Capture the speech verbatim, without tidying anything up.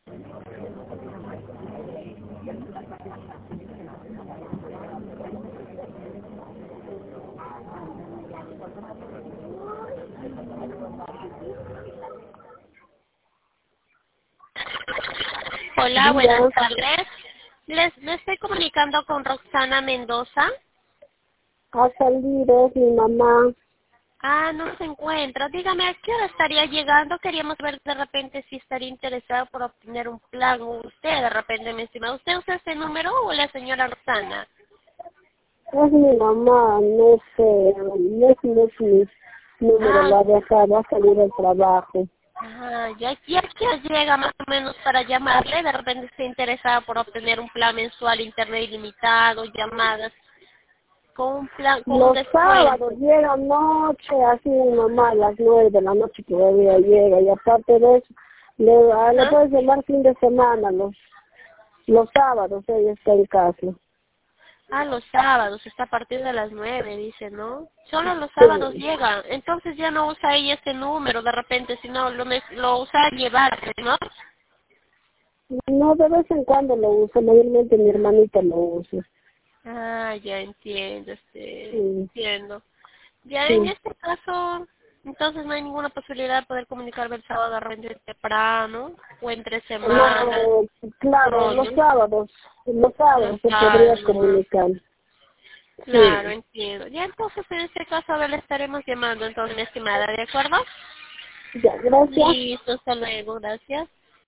Hola, buenas tardes. Les, me estoy comunicando con Roxana Mendoza. Ha salido, es mi mamá. Ah, no se encuentra. Dígame, ¿a qué hora estaría llegando? Queríamos ver de repente si estaría interesado por obtener un plan. O usted, de repente, mi estimado. ¿Usted usa ese número o la señora Roxana? Es mi mamá, no sé, no es, no es mi número, Ah, la de acá, va a salir del trabajo. ajá, ya, ya que llega más o menos para llamarle, de repente está interesada por obtener un plan mensual, internet ilimitado, llamadas, con un plan, con un Los descuento. sábados llega noche, así mi mamá a las nueve de la noche todavía llega, y aparte de eso, le, ah, le Ajá. puedes llamar fin de semana, los, los sábados ella está en casa. Ah, los sábados, está a partir de las nueve, dice, ¿no? Solo los sábados Sí. llega, entonces ya no usa ella este número de repente, sino lo, me- lo usa al llevarse, ¿no? No, de vez en cuando lo uso, mayormente mi hermanita lo usa. Ah, ya entiendo, este, Sí, entiendo. Ya en sí. este caso, entonces no hay ninguna posibilidad de poder comunicarme el sábado de repente temprano o entre semanas. No, claro, No, los ¿no? sábados, los Los sábados se podría sábados nomás. comunicar. Claro, Sí, entiendo. Ya entonces en este caso a ver, le estaremos llamando entonces, mi estimada, ¿de acuerdo? ya, gracias. Listo, hasta luego, gracias.